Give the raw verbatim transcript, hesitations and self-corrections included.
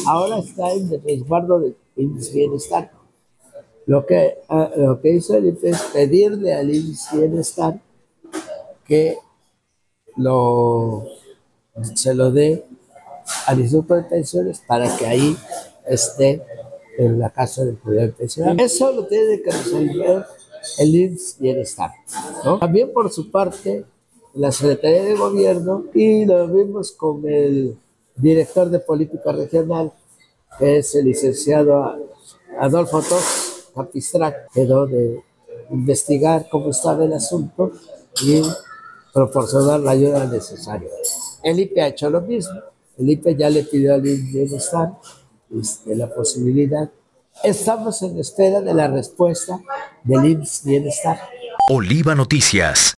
ahora está en el resguardo del I M S S Bienestar. Lo que, uh, lo que hizo el I M S S es pedirle al I M S S Bienestar que lo, se lo dé al Instituto de Pensiones para que ahí esté en la casa del cuidador pensional. Eso lo tiene que resolver el I M S S Bienestar, ¿no? También por su parte, la Secretaría de Gobierno, y lo vimos con el director de Política Regional, que es el licenciado Adolfo Tos Capistrán, quedó de investigar cómo estaba el asunto y proporcionar la ayuda necesaria. El I P E ha hecho lo mismo. El I P E ya le pidió al I M S S Bienestar este, la posibilidad. Estamos en espera de la respuesta del I M S S Bienestar. Oliva Noticias.